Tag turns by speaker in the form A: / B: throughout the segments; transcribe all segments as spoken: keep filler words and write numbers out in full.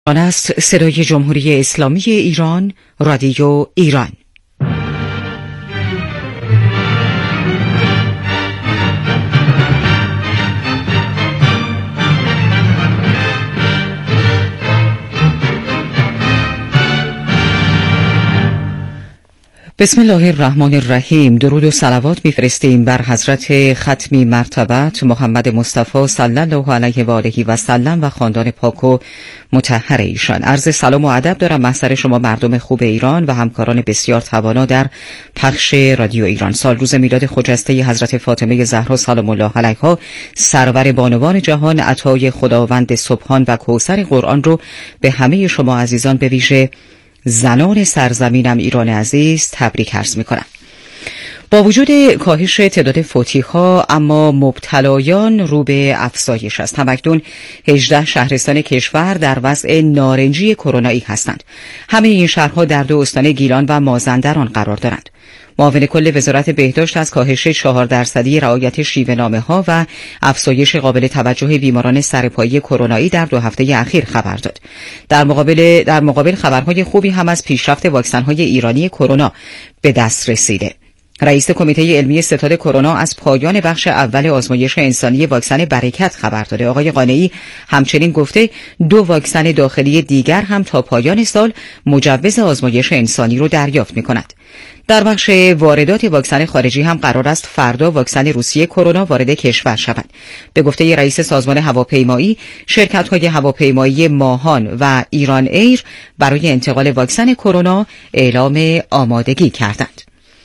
A: آن است صدای جمهوری اسلامی ایران، رادیو ایران. بسم الله الرحمن الرحیم. درود و صلوات می‌فرستیم بر حضرت ختمی مرتبت محمد مصطفی صلی الله علیه و آله و سلم و خاندان پاک و مطهر ایشان. عرض سلام و ادب دارم محضر شما مردم خوب ایران و همکاران بسیار توانا در پخش رادیو ایران. سال روز میلاد خجسته حضرت فاطمه زهرا سلام الله علیها، سرور بانوان جهان، عطای خداوند سبحان و کوثر قرآن رو به همه شما عزیزان، به ویژه زنان سرزمینم ایران عزیز، تبریک عرض می‌کنم. با وجود کاهش تعداد فوتی‌ها، اما مبتلایان رو به افزایش است. همکنون هجده شهرستان کشور در وضع نارنجی کرونایی هستند. همه این شهرها در دو استان گیلان و مازندران قرار دارند. معاون کل وزارت بهداشت از کاهش چهار درصدی رعایت شیوه‌نامه‌ها و افزایش قابل توجه بیماران سرپایی کرونایی در دو هفته اخیر خبر داد. در مقابل در مقابل خبرهای خوبی هم از پیشرفت واکسن‌های ایرانی کرونا به دست رسیده. رئیس کمیته علمی ستاد کرونا از پایان بخش اول آزمایش انسانی واکسن برکت خبر داده. آقای قانعی همچنین گفته دو واکسن داخلی دیگر هم تا پایان سال مجوز آزمایش انسانی رو دریافت می‌کند. در بخش واردات واکسن خارجی هم قرار است فردا واکسن روسیه کرونا وارد کشور شود. به گفته رئیس سازمان هواپیمایی، شرکت‌های هواپیمایی ماهان و ایران ایر برای انتقال واکسن کرونا اعلام آمادگی کردند.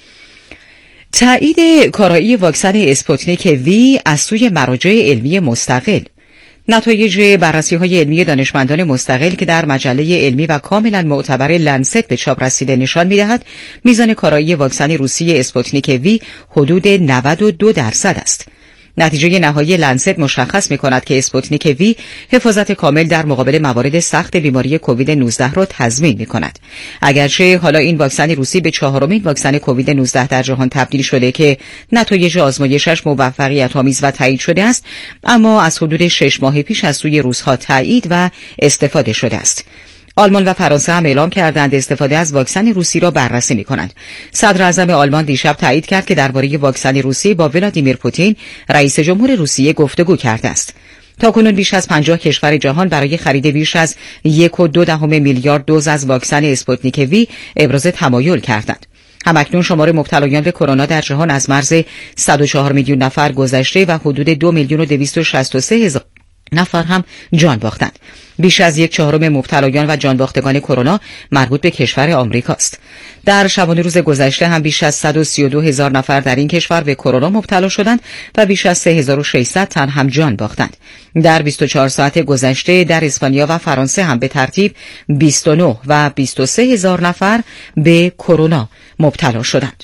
A: تایید کارایی واکسن اسپوتنیک وی از سوی مراجع علمی مستقل. نتایج بررسی‌های علمی دانشمندان مستقل که در مجله علمی و کاملا معتبر لنست به چاپ رسیده نشان می‌دهد میزان کارایی واکسن روسی اسپوتنیک وی حدود نود و دو درصد است. نتیجه نهایی لنست مشخص می‌کند که اسپوتنیک وی حفاظت کامل در مقابل موارد سخت بیماری کووید نوزده را تضمین می‌کند. اگرچه حالا این واکسن روسی به چهارمین واکسن کووید نوزده در جهان تبدیل شده که نتایج آزمایشش موفقیت‌آمیز و تایید شده است، اما از حدود شش ماه پیش از سوی روس‌ها تایید و استفاده شده است. آلمان و فرانسه هم اعلام کردند استفاده از واکسن روسی را بررسی می‌کنند. صدر اعظم آلمان دیشب تایید کرد که درباره واکسن روسی با ولادیمیر پوتین، رئیس جمهور روسیه، گفتگو کرده است. تاکنون بیش از پنجاه کشور جهان برای خرید بیش از یک و دو دهم میلیارد دوز از واکسن اسپوتنیک وی ابراز تمایل کردند. همکنون شمار مبتلایان به کرونا در جهان از مرز صد و چهار میلیون نفر گذشته و حدود دو میلیون و دویست و شصت و سه هزار نفر هم جان باختند. بیش از یک چهارم مبتلایان و جان باختگان کرونا مربوط به کشور آمریکاست. در شبانه روز گذشته هم بیش از صد و سی و دو هزار نفر در این کشور به کرونا مبتلا شدند و بیش از سه هزار و ششصد تن هم جان باختند. در بیست و چهار ساعت گذشته در اسپانیا و فرانسه هم به ترتیب بیست و نه و بیست و سه هزار نفر به کرونا مبتلا شدند.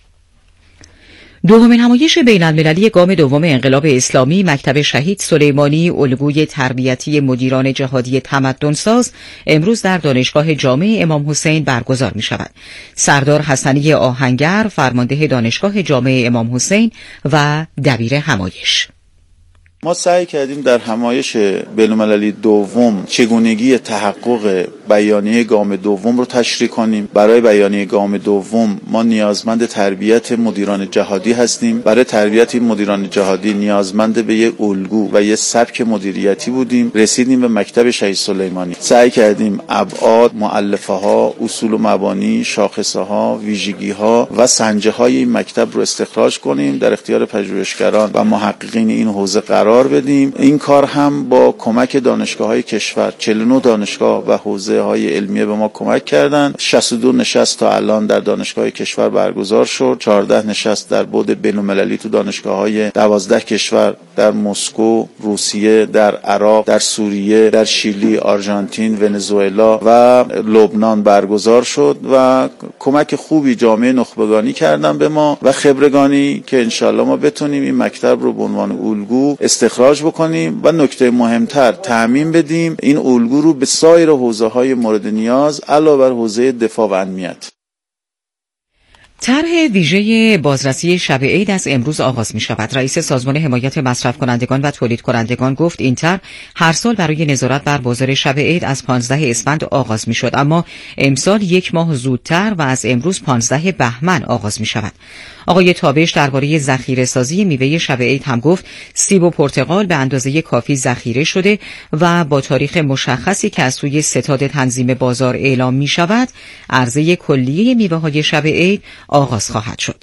A: دومین نمایش بین‌المللی گام دوم انقلاب اسلامی، مکتب شهید سلیمانی، الگوی تربیتی مدیران جهادی تمدن‌ساز، امروز در دانشگاه جامع امام حسین برگزار می شود. سردار حسنی آهنگر، فرمانده دانشگاه جامع امام حسین و دبیر همایش:
B: ما سعی کردیم در همایش بین‌المللی دوم چگونگی تحقق بیانیه گام دوم رو تشریح کنیم. برای بیانیه گام دوم ما نیازمند تربیت مدیران جهادی هستیم. برای تربیت این مدیران جهادی نیازمند به یک الگو و یک سبک مدیریتی بودیم. رسیدیم به مکتب شهید سلیمانی. سعی کردیم ابعاد، مؤلفه ها، اصول و مبانی، شاخصه ها، ویژگی ها و سنجه های این مکتب رو استخراج کنیم، در اختیار پژوهشگران و محققین این حوزه قرار بدیم. این کار هم با کمک دانشگاه‌های کشور، چهل و نه دانشگاه و حوزه‌های علمیه به ما کمک کردند. شصت و دو نشست تا الان در دانشگاه‌های کشور برگزار شد. چهارده نشست در بعد بین‌المللی تو دانشگاه‌های دوازده کشور در مسکو، روسیه، در عراق، در سوریه، در شیلی، آرژانتین، ونزوئلا و لبنان برگزار شد و کمک خوبی جامعه نخبگانی کردن به ما و خبرگانی که انشالله ما بتونیم این مکتب رو به عنوان الگو استخراج بکنیم و نکته مهمتر تعمیم بدیم این الگو رو به سایر حوزه‌های مورد نیاز علاوه بر حوزه دفاع و امنیت.
A: طرح ویژه بازرسی شب عید از امروز آغاز می شود. رئیس سازمان حمایت مصرف کنندگان و تولید کنندگان گفت این طرح هر سال برای نظارت بر بازار شب عید از پانزده اسفند آغاز می شد، اما امسال یک ماه زودتر و از امروز پانزده بهمن آغاز می شود. آقای تابش درباره ذخیره سازی میوه شب عید هم گفت سیب و پرتقال به اندازه کافی ذخیره شده و با تاریخ مشخصی که از سوی ستاد تنظیم بازار اعلام می شود عرضه کلیه میوه های شب عید آغاز خواهد شد.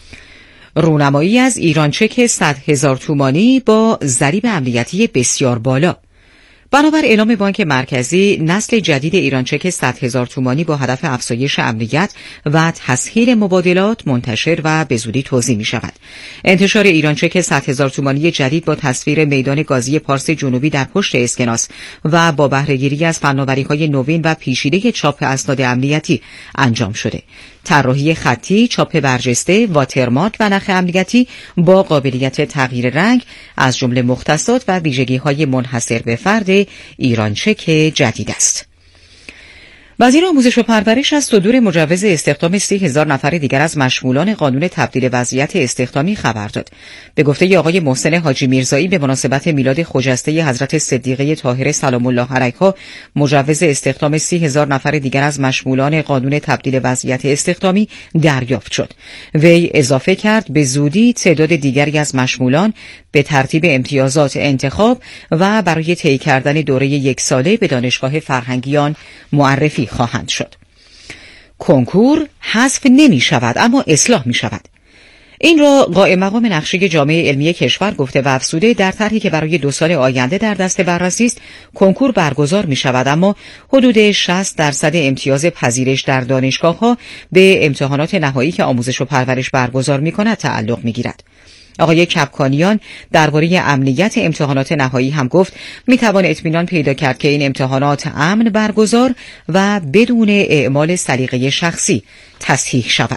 A: رونمایی از ایران چک صد هزار تومانی با ضریب امنیتی بسیار بالا. بنابر اعلام بانک مرکزی، نسل جدید ایران چک صد هزار تومانی با هدف افزایش امنیت و تسهیل مبادلات منتشر و به زودی توزیع می شود. انتشار ایران چک صد هزار تومانی جدید با تصویر میدان گازی پارس جنوبی در پشت اسکناس و با بهره‌گیری از فناوری‌های نوین و پیچیده چاپ اسناد امنیتی انجام شده. طراحی خطی، چاپ برجسته، واترمارک و نخ امنیتی با قابلیت تغییر رنگ از جمله مختصات و ویژگی‌های منحصر به فرد ایران چک جدید است. وزیر آموزش و پرورش از صدور مجوز استخدام سی هزار نفر دیگر از مشمولان قانون تبدیل وضعیت استخدامی خبر داد. به گفته آقای محسن حاجی میرزایی به مناسبت میلاد خجسته حضرت صدیقه طاهره سلام الله علیها مجوز استخدام سی هزار نفر دیگر از مشمولان قانون تبدیل وضعیت استخدامی دریافت شد. وی اضافه کرد به زودی تعداد دیگری از مشمولان به ترتیب امتیازات انتخاب و برای طی کردن دوره یک ساله به دانشگاه فرهنگیان معرفی خواهند شد. کنکور حذف نمی شود اما اصلاح می شود. این را قائم مقام نقشه جامعه علمی کشور گفته و افزوده در طرحی که برای دو سال آینده در دست بررسی است کنکور برگزار می شود، اما حدود شصت درصد امتیاز پذیرش در دانشگاه‌ها به امتحانات نهایی که آموزش و پرورش برگزار می کند تعلق می گیرد. آقای کپکانیان درباره امنیت امتحانات نهایی هم گفت میتوان اطمینان پیدا کرد که این امتحانات امن برگزار و بدون اعمال سلیقه شخصی تصحیح شود.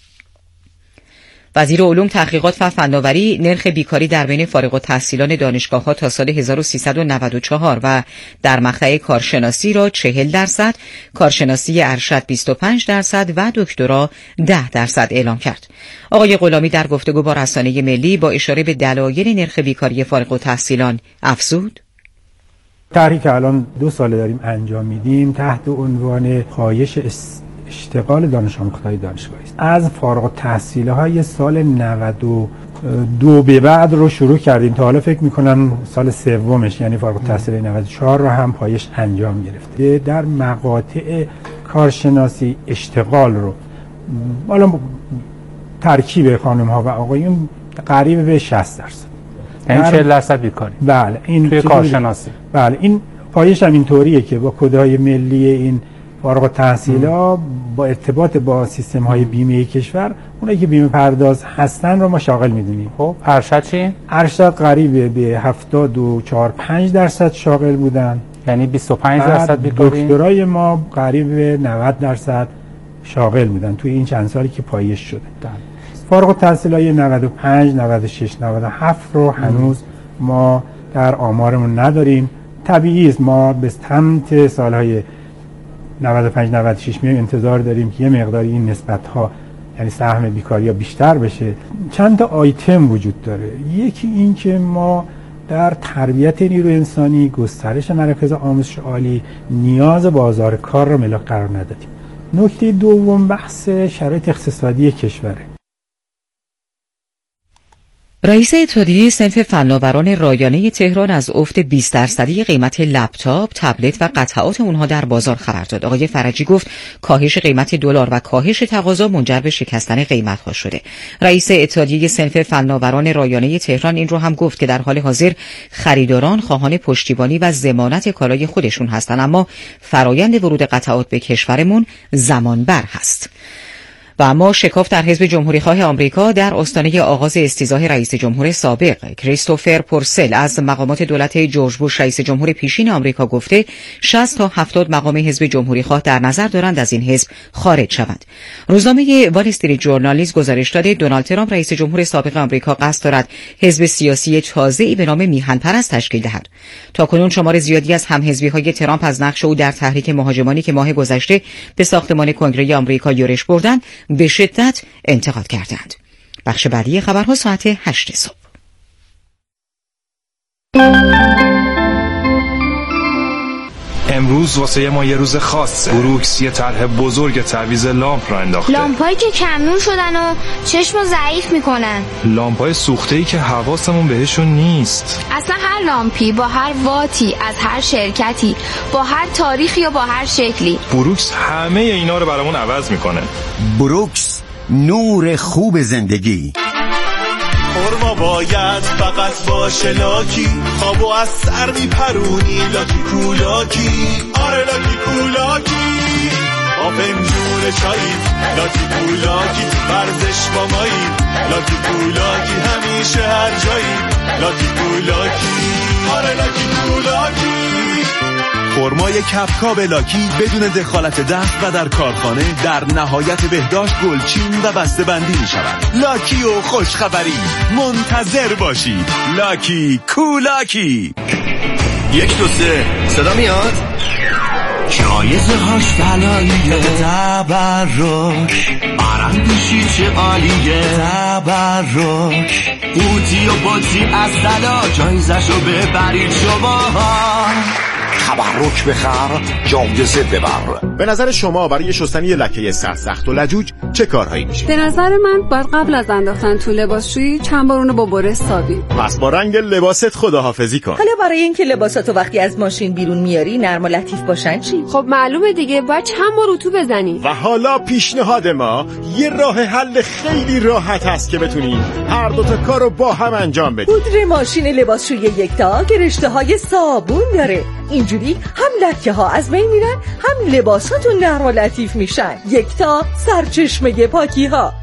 A: وزیر علوم، تحقیقات و فناوری نرخ بیکاری در بین فارغ التحصیلان دانشگاه‌ها تا سال هزار و سیصد و نود و چهار و در مقطع کارشناسی را چهل درصد، کارشناسی ارشد بیست و پنج درصد و دکترا ده درصد اعلام کرد. آقای غلامی در گفتگو با رسانه ملی با اشاره به دلایل نرخ بیکاری فارغ التحصیلان افزود:
C: طرحی که الان دو ساله داریم انجام میدیم تحت عنوان کاهش اشتغال دانش آموختهای دانشگاهی است. از فارغ التحصیل‌های سال نود و دو به بعد رو شروع کردیم تا حالا فکر می‌کنم سال سومش، یعنی فارغ التحصیل نود و چهار رو هم پایش انجام گرفته. در مقاطع کارشناسی اشتغال رو حالا ترکیب خانم‌ها و آقایون قریب به شصت درصد،
D: یعنی چهل درصد بیکاری.
C: بله، این
D: توی کارشناسی.
C: بله، این پایش هم اینطوریه که با کدهای ملی این فارغ التحصیلا با ارتباط با سیستم های بیمه کشور اونایی که بیمه پرداز هستن رو ما شاغل میدونیم.
D: خب ارشد چی؟
C: ارشد قریب به هفتاد و چهار پنج درصد شاغل بودن،
D: یعنی بیست و پنج درصد بیکاری.
C: دکترای ما قریب به نود درصد شاغل بودن توی این چند سالی که پایش شده. فارغ التحصیلای نود و پنج، نود و شش، نود و هفت رو هنوز ما در آمارمون نداریم. طبیعی است ما به سمت سالهای نود و پنج نود و شش میایم انتظار داریم که یه مقداری این نسبت‌ها، یعنی سهم بیکاری ها بیشتر بشه. چند تا آیتم وجود داره. یکی این که ما در تربیت نیروی انسانی، گسترش مراکز آموزش عالی، نیاز بازار کار رو ملاک قرار ندادیم. نکته دوم بحث شرایط اقتصادی کشوره.
A: رئیس اتحادیه صنف فناوران رایانه تهران از افت بیست درصدی قیمت لپتاپ، تبلت و قطعات اونها در بازار خبر داد. آقای فرجی گفت کاهش قیمت دلار و کاهش تقاضا منجر به شکستن قیمت‌ها شده. رئیس اتحادیه صنف فناوران رایانه تهران این رو هم گفت که در حال حاضر خریداران خواهان پشتیبانی و ضمانت کالای خودشون هستن، اما فرایند ورود قطعات به کشورمون زمان بر هست. و اما شکاف در حزب جمهوریخواه آمریکا در آستانه آغاز استیضاح رئیس جمهور سابق کریستوفر پورسل از مقامات دولت جورج بوش رئیس جمهور پیشین آمریکا گفته شصت تا هفتاد مقام حزب جمهوریخواه در نظر دارند از این حزب خارج شوند. روزنامه وال استریت جورنال نیز گزارش داده دونالد ترامپ رئیس جمهور سابق آمریکا قصد دارد حزب سیاسی تازه‌ای به نام میهن پرست تشکیل دهد. تاکنون شمار زیادی از همحزبی‌های ترامپ از نقش او در تحریک مهاجمانی که ماه گذشته به ساختمان کنگره آمریکا یورش بردند به شدت انتقاد کردند. بخش بعدی خبرها ساعت هشت صبح.
E: امروز واسه ما یه روز خاصه. بروکس یه طرح بزرگ تعویض لامپ را انداخته.
F: لامپایی که کمنون شدن و چشمو ضعیف میکنن.
E: لامپای سوخته‌ای که حواسمون بهشون نیست.
F: اصلا هر لامپی با هر واتی از هر شرکتی با هر تاریخی یا با هر شکلی،
E: بروکس همه اینا رو برامون عوض میکنه.
G: بروکس، نور خوب زندگی.
H: خورما باید فقط باشه لاکی، خوابو از سر میپرونی لاکی کولاکی. آره لاکی کولاکی، با پنجون چایی لاکی کولاکی. ورزش با مایی لاکی کولاکی، همیشه هر جایی لاکی کولاکی. آره لاکی کولاکی.
I: خرمای کپکاب لاکی بدون دخالت دست و در کارخانه در نهایت بهداشت گلچین و بسته بندی می شود. لاکی و خوشخبری منتظر باشید. لاکی کولاکی.
J: یک دو سه صدا میاد؟ جایزه هاش طلاییه، تبرک آرندشی چه عالیه، تبرک قوطی و باطی از طلا، جایزشو ببرید شما.
G: تبرک بخر، جایزه ببر.
I: به نظر شما برای شستن یه لکه سرسخت و لجوج چه کارهایی میشه؟
K: به نظر من باید قبل از انداختن تو لباسشویی چند بار اونو با بره سابید.
I: پس با رنگ لباست خداحافظی کن.
L: حالا برای اینکه لباساتو وقتی از ماشین بیرون میاری نرم و لطیف باشن چی؟
K: خب معلومه دیگه، باید چند بار اتو بزنی.
I: و حالا پیشنهاد ما یه راه حل خیلی راحت هست که بتونی هر دو تا کارو با هم انجام بدی.
L: پودر ماشین لباسشویی یکتا که رشته‌های صابون داره، اینجوری هم لکه ها از بین میرن هم لباساتون نرم و لطیف میشن. یکتا، سرچشمه پاکی ها.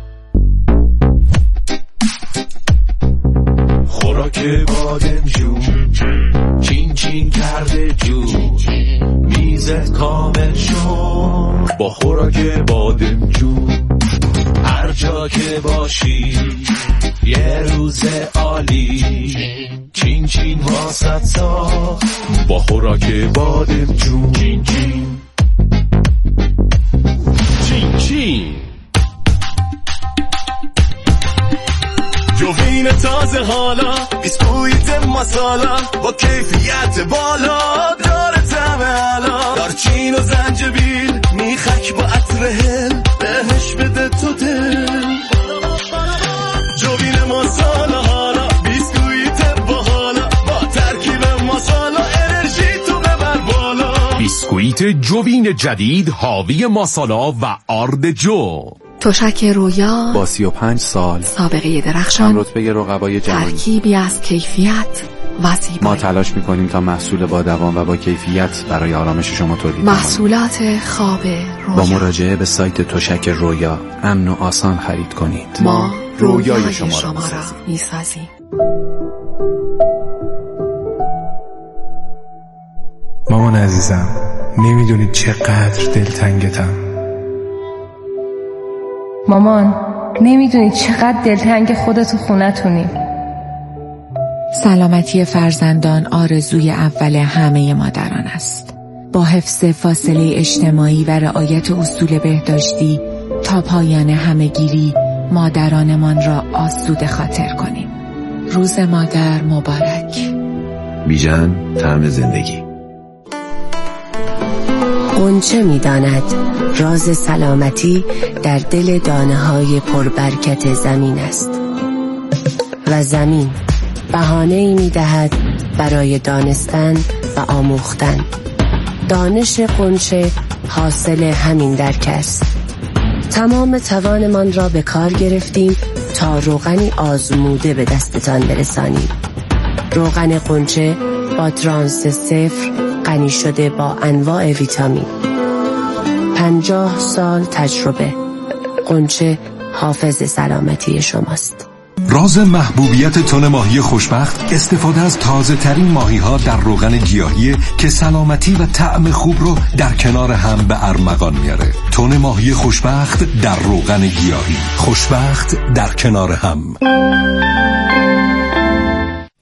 H: خوراک بادمجون چین چین کرده جون، میزت کامل شد با خوراک بادمجون. هر جا که باشی یه روز عالی، چین چین واسط ساخت با خوراک بادمجون. چین چین چین چین جوین تازه حالا، بیسکویت مسالا با کیفیت بالا، داره طعم علا، دارچین و زنجبیل میخک با عطر هل، بهش بده تو دل. جوین مسالا حالا، بیسکویت باحالا با ترکیب مسالا، انرژی تو ببر بالا.
M: بیسکویت جوین جدید حاوی مسالا و آرد جو.
N: تشک رویا
O: با سی و پنج سال
N: سابقه درخشان،
O: رتبه رقبای جهانی،
N: ترکیبی از کیفیت و زیبایی.
O: ما تلاش می‌کنیم تا محصول با دوام و با کیفیت برای آرامش شما تولید کنیم.
N: محصولات خواب رویا.
O: با مراجعه به سایت تشک رویا امن و آسان خرید کنید.
N: ما
O: رویای,
N: رویای
O: شما,
N: شما
O: را
N: می‌سازیم.
P: مامان عزیزم، نمیدونید چقدر دلتنگتم.
Q: مامان، نمیدونی چقدر دلتنگ خودت و خونتونی.
R: سلامتی فرزندان آرزوی اول همه مادران است. با حفظ فاصله اجتماعی و رعایت اصول بهداشتی تا پایان همه‌گیری مادرانمان را آسوده خاطر کنیم. روز مادر مبارک.
S: بیژن، طعم زندگی.
T: غنچه می‌داند راز سلامتی در دل دانه‌های پربرکت زمین است و زمین بهانه‌ای می‌دهد برای دانستن و آموختن. دانش غنچه حاصل همین درک است. تمام توانمان را به کار گرفتیم تا روغنی آزموده به دستتان برسانیم. روغن غنچه با ترانس صفر غنی شده با انواع ویتامین. پنجاه سال تجربه. غنچه حافظ سلامتی شماست.
M: راز محبوبیت تن ماهی خوشبخت استفاده از تازه ترین ماهی ها در روغن گیاهی که سلامتی و طعم خوب رو در کنار هم به ارمغان میاره. تن ماهی خوشبخت در روغن گیاهی. خوشبخت در کنار هم.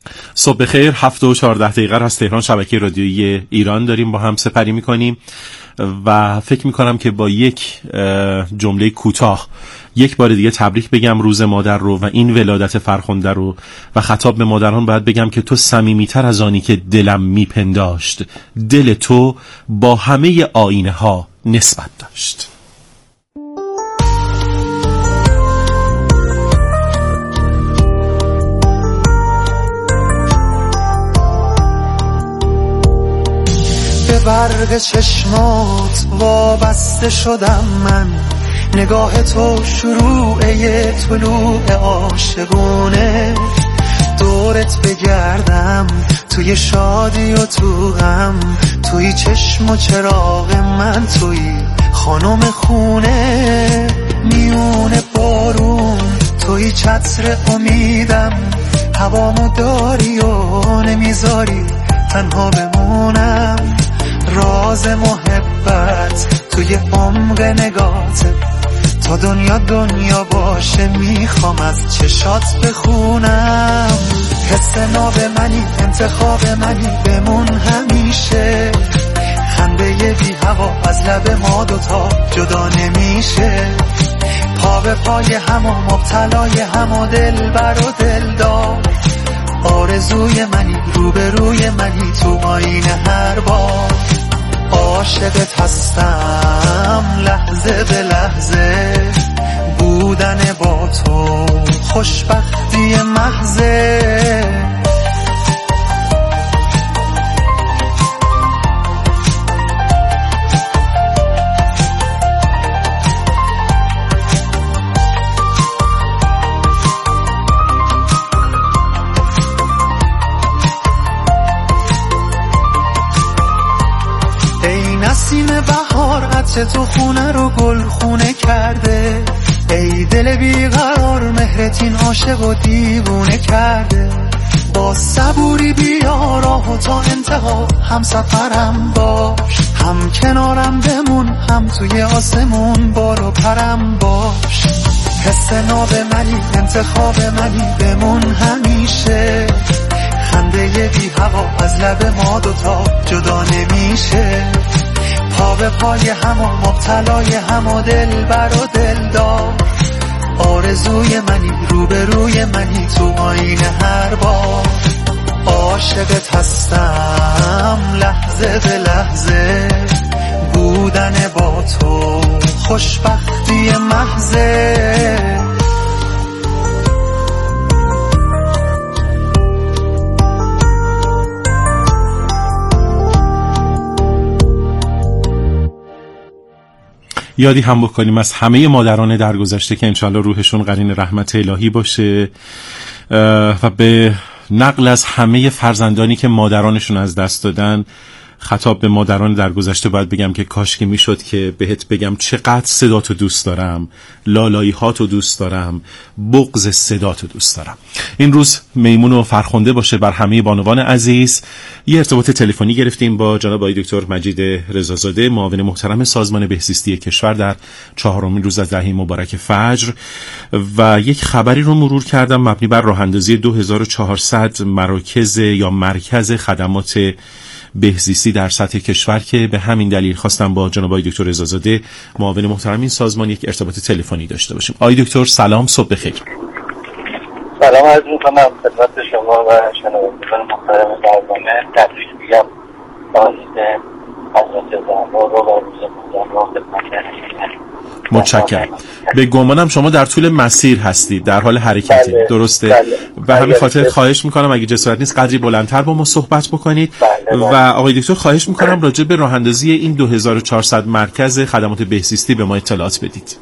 U: صبح بخیر. هفت و چهارده دقیقه از تهران شبکه رادیویی ایران داریم با هم سپری میکنیم و فکر میکنم که با یک جمله کوتاه یک بار دیگه تبریک بگم روز مادر رو و این ولادت فرخنده رو و خطاب به مادران باید بگم که تو صمیمیتر از آنی که دلم میپنداشت، دل تو با همه آینه ها نسبت داشت.
V: به برق چشمات وابسته شدم من، نگاه تو شروع طلوع عاشقونه، دورت بگردم توی شادی و تو غم، توی چشم و چراغ من، توی خانم خونه، میونه بارون توی چتر امیدم، هوامو داری و نمیذاری تنها بمونم، راز محبت توی عمق نگاته، تا دنیا دنیا باشه میخوام از چشات بخونم، حس ناب منی انتخاب منی بمون همیشه، خنده بی هوا از لب ما دوتا جدا نمیشه، پا به پای هم و مبتلای هم و دل بر و دل دار، آرزوی منی روبروی منی تو آینه هر بار، عاشقت هستم لحظه به لحظه، بودن با تو خوشبختی محضه. نسیم بهار عطر تو خونه رو گل خونه کرده، ای دل بیقرار مهرتین عاشق و دیوونه کرده، با صبوری بیا راهو تا انتها هم سفرم باش، هم کنارم بمون هم توی آسمون بارو پرم باش، حس ناب منی انتخاب منی بمون همیشه، خنده بی هوا از لب ما دوتا جدا نمیشه، پا به پای هم و مبتلای هم و دل بر و دل دار، آرزوی منی روبروی منی تو آینه هر بار، عاشقت هستم لحظه به لحظه، بودن با تو خوشبختی محضه.
U: یادی هم بکنیم از همه مادران درگذشته که انشالله روحشون قرین رحمت الهی باشه و به نقل از همه فرزندانی که مادرانشون از دست دادن، خطاب به مادران درگذشته باید بگم که کاش که میشد که بهت بگم چقدر صداتو دوست دارم، لالایی هاتو دوست دارم، بغض صداتو دوست دارم. این روز میمون و فرخنده باشه بر همه بانوان عزیز. یه ارتباط تلفنی گرفتیم با جناب آقای دکتر مجید رضازاده، معاون محترم سازمان بهزیستی کشور در چهارمین روز از دهه مبارک فجر، و یک خبری رو مرور کردم مبنی بر راه اندازی دو هزار و چهارصد مراکز یا مرکز خدمات بهزیستی در سطح کشور که به همین دلیل خواستم با جناب آقای دکتر رضازاده معاون محترم این سازمان یک ارتباط تلفنی داشته باشیم. آقای دکتر سلام، صبح بخیر.
W: سلام عرض می‌کنم خدمت شما و شنوندگان محترم برنامه. تبریک میگم عید حضرت زهرا رو و روز مادر رو خدمت.
U: متشکرم. به گمانم شما در طول مسیر هستید، در حال حرکتی،
W: بله،
U: درسته؟
W: بله.
U: و همین
W: بله.
U: خاطر خواهش میکنم اگه جسارت نیست قدری بلندتر با ما صحبت بکنید.
W: بله، بله.
U: و آقای دکتر خواهش میکنم راجع به راه اندازی این دو هزار و چهارصد مرکز خدمات بهزیستی به ما اطلاعات بدید.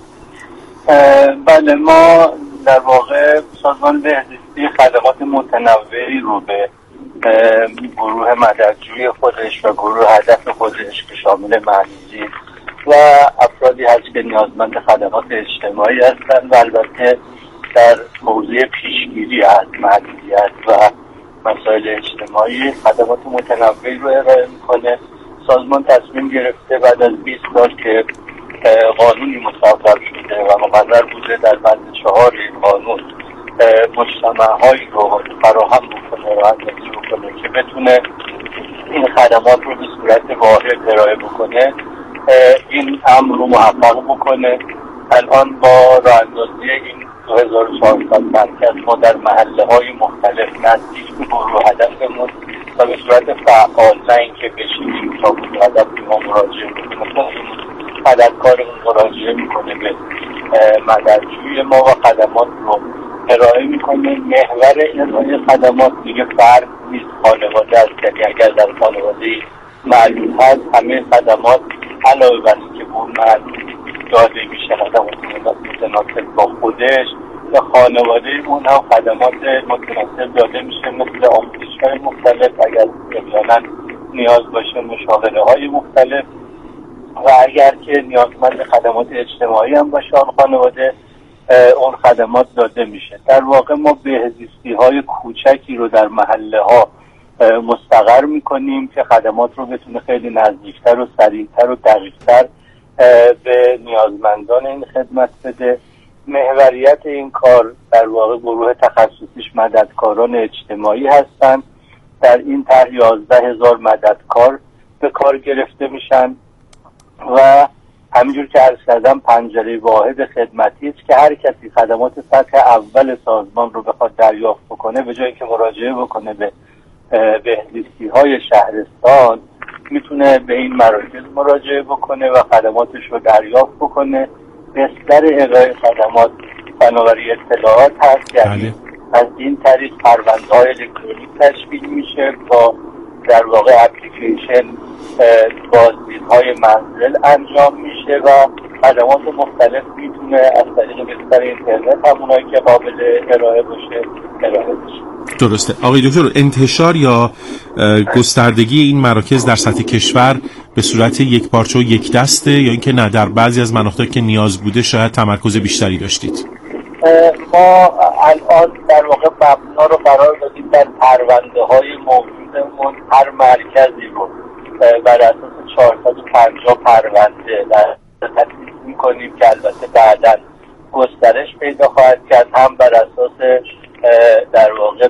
W: بله، ما در واقع سازمان بهزیستی خدمات متنوعی رو به گروه مددجویی خودش و گروه هدف خودش که شامل مریضی و افرادی هست که نیازمند خدمات اجتماعی هستند و البته در حوزه پیشگیری از معلولیت و مسائل اجتماعی خدمات متنوعی رو ارائه میکنه. سازمان تصمیم گرفته بعد از بیست سال که قانونی مصوب شده و مقرر بوده در بند چهار این قانون مجتمع‌هایی رو فراهم بکنه و اندازی بکنه که بتونه این خدمات رو به صورت واحد ارائه بکنه. این امر رو محقق بکنه. الان با راه اندازی این دو هزار و چهارصد مرکز ما در محله های مختلف نزدیک به گروه هدفمون و به صورت فعال، نه اینکه بشینیم تا گروه هدف ما مراجعه میکنه، خدمتکارمون مراجعه میکنه به مددجوی ما و خدمات رو ارائه میکنه. محور ارائه خدمات دیگه فرد نیست، خانواده است. یعنی اگر در خانواده معلوم هست همه خدمات علاوه بر اینکه به اون مرد داده میشه خدمات متناسب با خودش و خانواده اون هم خدمات متناسب داده میشه، مثل آموزش‌های مختلف، اگر احیانا نیاز باشه مشاوره های مختلف، و اگر که نیازمند خدمات اجتماعی هم باشه آن خانواده اون خدمات داده میشه. در واقع ما بهزیستی های کوچکی رو در محله ها مستقر میکنیم که خدمات رو بتونه خیلی نزدیکتر و سریعتر و دقیقتر به نیازمندان این خدمت بده. محوریت این کار در واقع گروه تخصصیش مددکاران اجتماعی هستند. در این طرح یازده هزار مددکار به کار گرفته میشن و همینجور که عرض کردم پنجره واحد خدمتی است که هر کسی خدمات سطح اول سازمان رو بخواد دریافت بکنه، به جای اینکه مراجعه بکنه به بهزیستی های شهرستان، میتونه به این مراکز مراجعه بکنه و خدماتش رو دریافت بکنه. بستر ارائه خدمات فناوری اطلاعات هست، یعنی از این طریق پرونده های الکترونیک تشکیل میشه با در واقع اپلیکیشن بازدیدهای منزل انجام میشه و خدمات مختلف میتونه از طریق بستر اینترنت همونایی که قابل ارائه باشه ارائه بشه.
U: درسته. آقای دکتر، انتشار یا گستردگی این مراکز در سطح کشور به صورت یک پارچه و یک دسته یا اینکه نه در بعضی از مناطق که نیاز بوده شاید تمرکز بیشتری داشتید؟
W: ما الان در واقع مبنا رو قرار دادیم در پرونده های موجودمون، هر مرکزی رو بر اساس چهارصد و پنجاه پرونده در تدریس میکنیم که البته بعداً گسترش پیدا خواهد کرد، هم بر اساس در واقع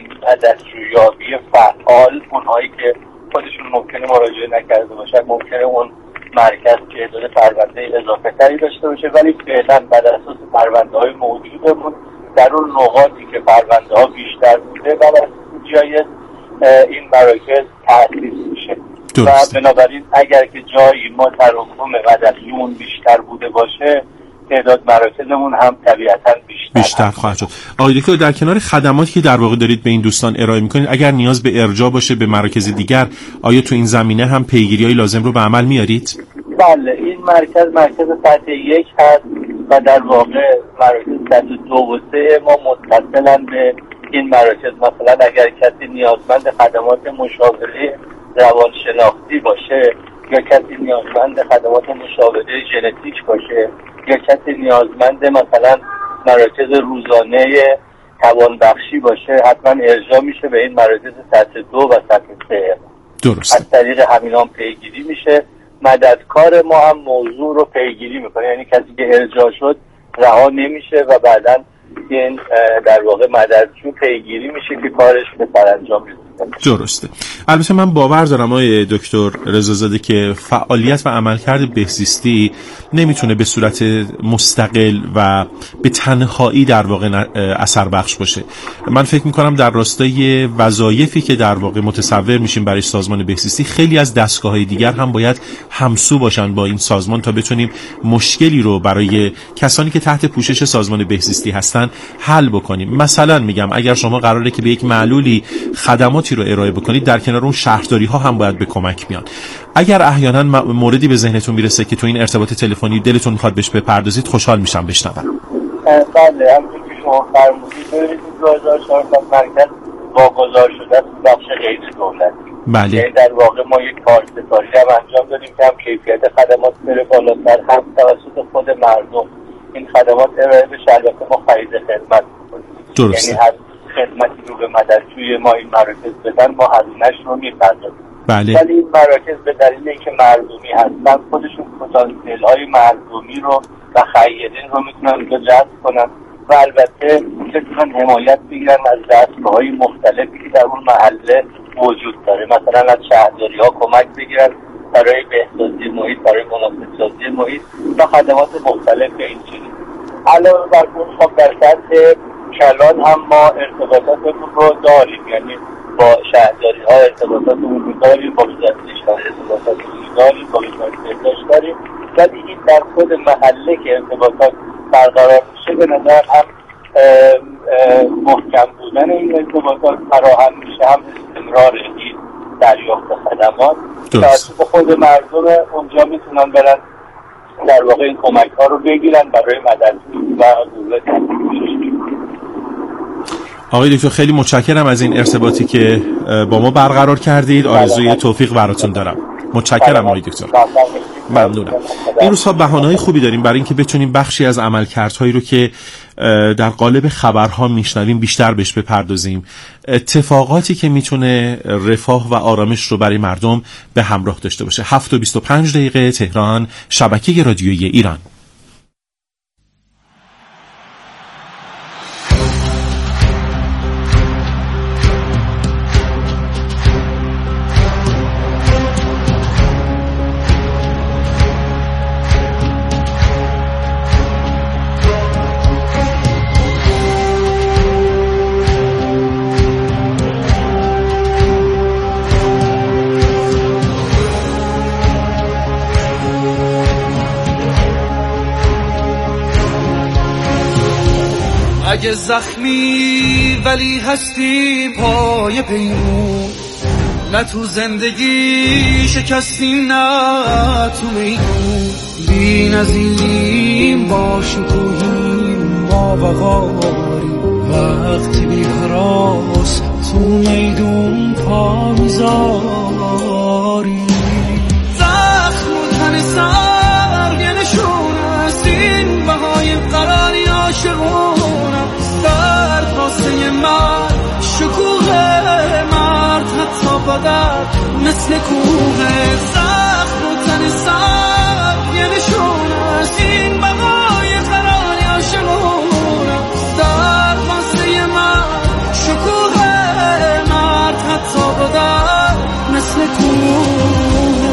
W: دستجویابی فعال، اونهایی که خودشون ممکنه مراجعه نکرده باشن ممکنه اون مرکز تعداد پرونده اضافه تری داشته باشه، ولی فعلا بر اساس پرونده های موجودمون در اون نقاطی که پرونده ها بیشتر بوده بر اساس جای این مراکز تأسیس میشه. و بنابراین اگر که جایی ما تراکم مددجویمون بیشتر بوده باشه تعداد مراکزمون هم طبیعتاً بیشتر
U: بیشتر خواهد شد. آقای دکتر، در کنار خدماتی که در واقع دارید به این دوستان ارائه میکنید، اگر نیاز به ارجاع باشه به مراکز دیگر، آیا تو این زمینه هم پیگیری‌های لازم رو به عمل میارید؟
W: بله، این مرکز مرکز سطح یک هست و در واقع مراکز سطح دو و سه ما متصلاً به این مراکز. مثلا اگر کسی نیازمند خدمات مشاوره روانشناختی باشه یا کسی نیازمند خدمات مشاوره ژنتیک باشه یا کسی نیازمند مثلا مراکز روزانه توانبخشی باشه، حتما ارجاع میشه به این مراکز سطح دو و سطح سه.
U: درست.
W: از طریق همینا پیگیری میشه. مددکار ما هم موضوع رو پیگیری میکنه، یعنی کسی که ارجاع شد رها نمیشه و بعداً این در واقع مددجو پیگیری میشه که کارش به سرانجام رسیده.
U: درسته. البته من باور دارم آقای دکتر رضازاده که فعالیت و عملکرد بهزیستی نمیتونه به صورت مستقل و به تنهایی در واقع اثر بخش باشه. من فکر میکنم در راستای وظایفی که در واقع متصور میشیم برای سازمان بهزیستی، خیلی از دستگاه‌های دیگر هم باید همسو باشن با این سازمان تا بتونیم مشکلی رو برای کسانی که تحت پوشش سازمان بهزیستی هستن حل بکنیم. مثلا میگم اگر شما قراره که به یک معلولی خدماتی رو ارائه بکنید، در کنار اون شهرداری ها هم باید به کمک بیان. اگر احیانا موردی به ذهنتون میرسه که تو این ارتباط تلفنی دلتون میخواد بهش بپردازید، خوشحال میشم بشنوم.
W: بله، همونطور که شما فرمودید ببینید دو هزار و چهارصد مرکز واگذار شده است بخش غیر دولتی.
U: بله.
W: یعنی در واقع ما یک کارستاری هم انجام دادیم که هم کیفیت خدمات بره بالاتر، هم توسط خود مردم این خدمات ارائه بشه. البته ما خرید خدمت می‌کنیم.
U: درسته.
W: یعنی هر خدمتی رو به مددجوی ما این مراکز بدن ما هزینه‌اش رو می‌پردازیم.
U: بله.
W: ولی این مراکز به دلیل اینکه مردمی هستن خودشون پتانسیل‌های مردمی رو و خیرین رو میتونن اینجا جذب کنن و البته میتونن حمایت بگیرن از دستگاه‌های مختلفی که در اون محله وجود داره. مثلا از شهرداری‌ها کمک بگیرن برای بهسازی محیط، برای محیط و خدمات مختلف این چیز. علاوه بر اون خب در سطح کلان هم ما ارتباطاتمون رو داریم، یعنی با شهرداری ها ارتباطاتمون رو داریم، با وزارت کشور ارتباطاتمون رو داریم، با وزارت بهداشت داریم، ولی این در خود محله که ارتباطات برقرار میشه به نظر هم محکم بودن این ارتباطات فراهم میشه، هم استمرار این دریافت خدمات که با خود مردم اونجا میتونن برن در واقع این کمک ها رو بگیرن برای مدد و دولت.
U: آقای دکتر خیلی متشکرم از این ارتباطی که با ما برقرار کردید. آرزوی توفیق براتون دارم. متشکرم آقای دکتر. ممنونم. این روزها بهانه‌های خوبی داریم برای اینکه بتونیم بخشی از عملکردهایی رو که در قالب خبرها میشنویم بیشتر بهش بپردازیم. اتفاقاتی که میتونه رفاه و آرامش رو برای مردم به همراه داشته باشه. هفت و بیست و پنج دقیقه تهران، شبکه رادیویی ایران.
V: اگه زخمی ولی هستی پای پیمون، نه تو زندگی شکستی نه تو میدون، بی نظیریم با شکوهیم ما بغاریم، وقتی بی حراس تو میدون پا میذاریم. زخم و تن سر یه نشون است این بهای قراری عاشقون، درد واسه من شکوه مرد حتی بدر مثل کوه. زخم و تن سر یه نشون است این بقای قراری عاشقونم، درد واسه من شکوه مرد حتی بدر مثل کوه.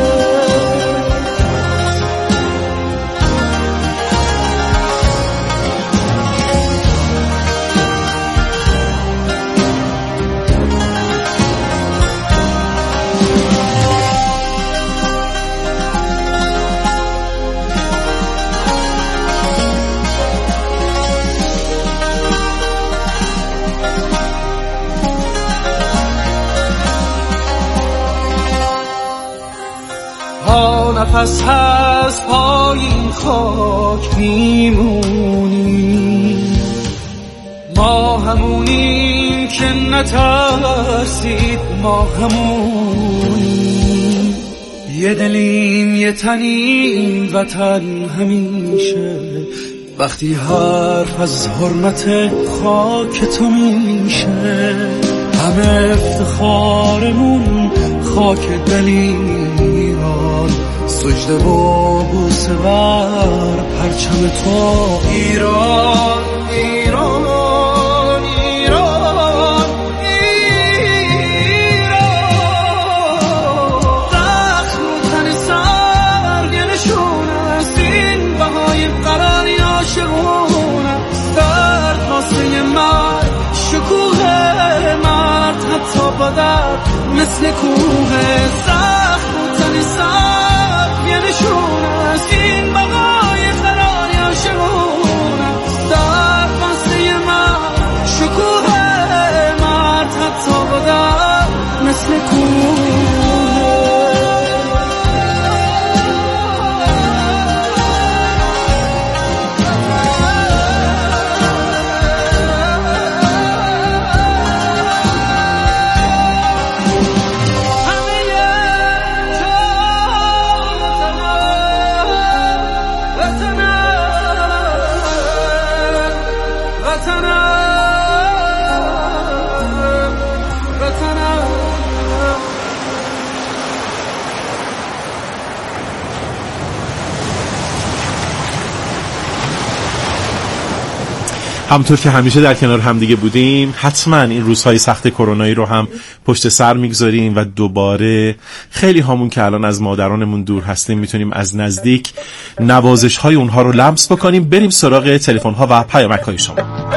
V: نفس هست پای این خاک میمونیم، ما همونیم که نترسید، ما همونیم، یه دلیم یه تنیم وطن همیشه، وقتی حرف از حرمت خاک تو میشه، همه افتخارمون خاک دلیران، سجده و بوسه بر پرچم تو ایران، ایران، ایران، ایران. زخم و تن سر یه نشون است این بهای قراری عاشقونم، درد واسه من شکوه مرد حتی بدر مثل کوه. زخم و تن سر یه نشون است این بقای قراری عاشقونم، درد واسه من شکوه مرد حتی بدر مثل کوه.
U: همونطور که همیشه در کنار همدیگه بودیم، حتما این روزهای سخت کرونایی رو هم پشت سر میگذاریم و دوباره خیلی همون که الان از مادرانمون دور هستیم میتونیم از نزدیک نوازش های اونها رو لمس بکنیم. بریم سراغ تلفن ها و پیامک های شما.